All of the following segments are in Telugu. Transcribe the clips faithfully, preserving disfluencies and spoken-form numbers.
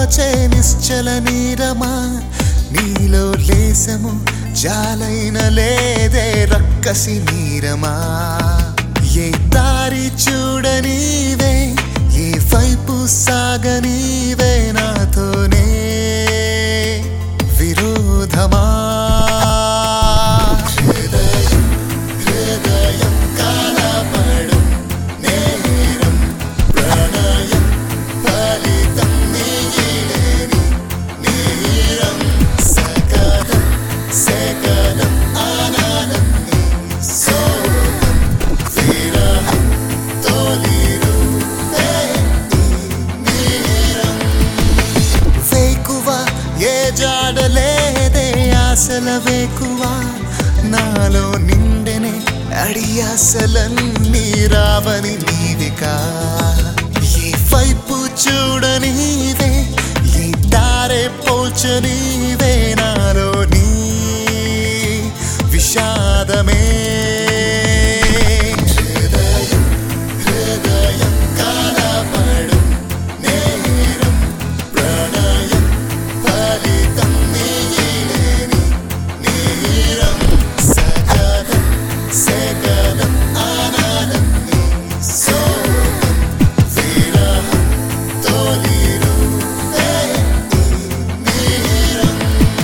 దాచే నిశ్చల నీరమా నీలో లేసము జాలైన లేదే రక్కసి నీరమా ఏ దారి చూడనీవే ఏ వైపు సాగనీవే నాతోనే విరోధమా హృదయం హృదయం కాలపడు నేరం ప్రణయం ఫలితం నీలేని నీరం సకలం సకలం ఆనందం సోగం విరహం తోలిరు నీరం వేకువ ఏ జాడలేదే ఆశల వేకువ నాలో నిండెనే అడి ఆశలన్నీ రావని నీవికా ఏ వైపు చూడనీవే ఏ దారే పోల్చనీవే నాలో నీ విషాదమే హృదయం హృదయం కాలపడు నేరం ప్రణయం ఫలితం నీలేని నీరం సకలం సకలం ఆనందం సోగం విరహం తోలిరు నీరం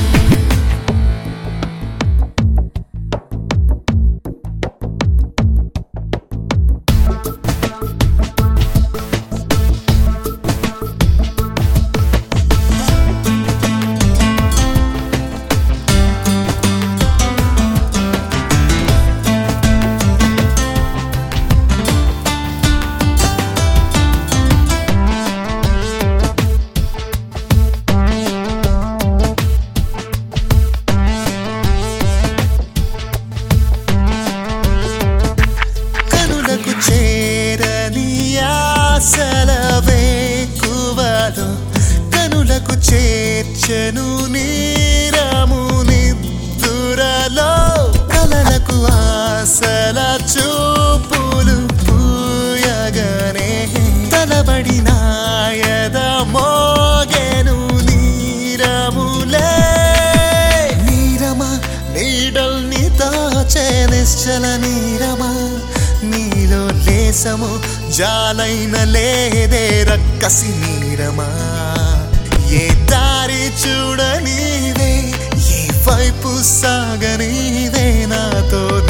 కనులకు చేరని ఆశల వేకువలో కనులకు చేర్చెను నీరము నిద్దురలో కలలకు ఆశల చూపులు పూయగనే తలబడి నాయద మోగెను నీరములే నీరమా నీడల్ని దాచే నిశ్చల నీరమా నీలో లేసము జాలైన లేదే రక్కసి నీరమా ఏ దారి చూడనీవే ఏ వైపు సాగనీవే నాతో